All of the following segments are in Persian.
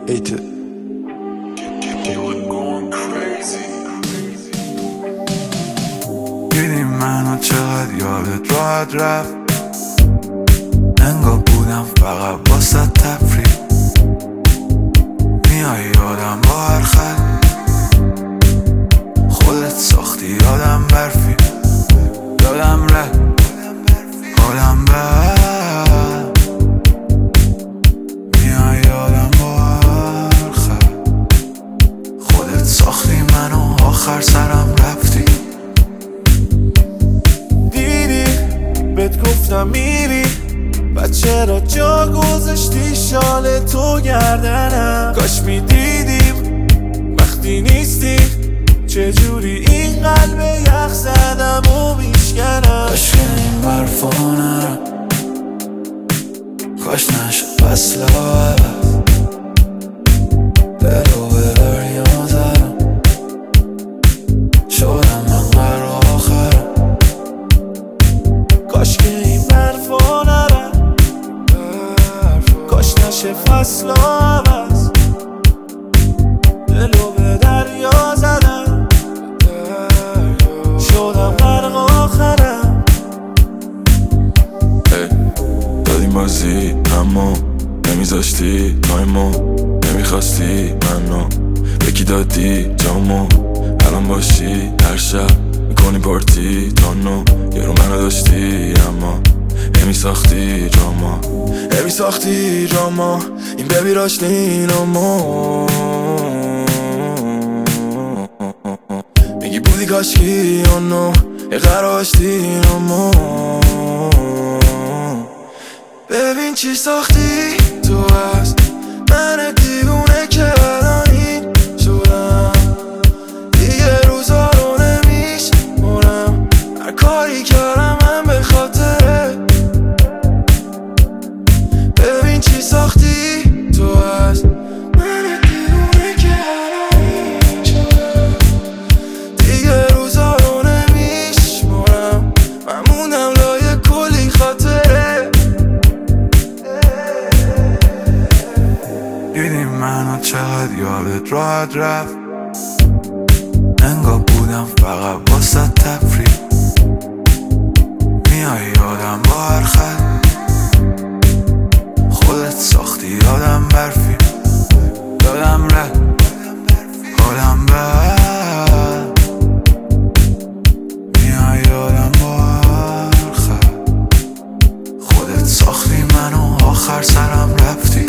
Ate it. دیدی منو چقدر یادت راحت رفت، انگار بودم فقط واسه تفریح. میای یادم با هر خط، خودت ساختی یادم برفی، یادم رفت حالم بد. میای یادم با هر خط، خودت ساختی منو آخر سرم رفتی. دیدی بهت گفتم میری، بعد چرا جا گذاشتی شال تو گردنم؟ کاش میدیدیم وقتی نیستی چجوری این قلب یخ زدم و میشکنم. کاش که این برفا نرم، کاش نشد فصل عوض، دلو به دریا زدم، شدم من قرار آخرم. کاش که این برفا نرم، کاش نشه فصل عوض، دلو به دریا زدم، شدم غرق آخرم. دادیم بازی اما نمیذاشتی تایمو، نمیخواستی منو یکی دادی جامو. الان باشی هر شب میکنی پارتی تانو، یه رو منو داشتی اما نمیساختی جاما، نمیساختی جاما. این ببی راشنین اما میگی بودی کاشکی اونو یه قراشتی اما. ببین چی ساختی تو از من دیوونه که الان این شدم، دیگه روزا رو نمیشمرم، هر کاری کردم من به خاطره. ببین چی ساختی تو از من دیوونه که الان این شدم، دیگه روزا رو نمیشمرم، من موندم لای کلی خاطره. دیدی منو چقدر یادت راحت رفت، انگار بودم فقط واسه تفریح. میای یادم با هر خط، خودت ساختی یادم برفی، یادم رفت حالم بد. میای یادم با هر خط، خودت ساختی منو آخر سرم رفتی.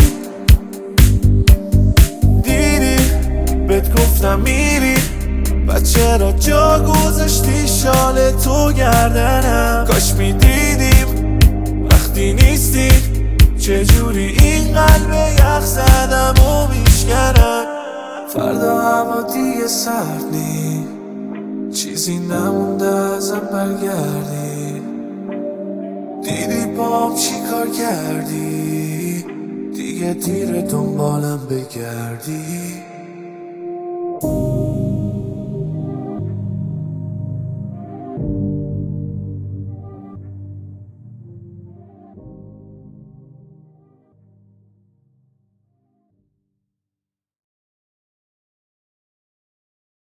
بهت گفتم میری، بعد چرا جا گذاشتی شال تو گردنم؟ کاش میدیدیم وقتی نیستی چجوری این قلب یخ زدم و میشکنم. فردا هوا دیگه سرد نی، چیزی نمونده ازم برگردی. دیدی بام چی کار کردی، دیگه دیر دنبالم بگردی.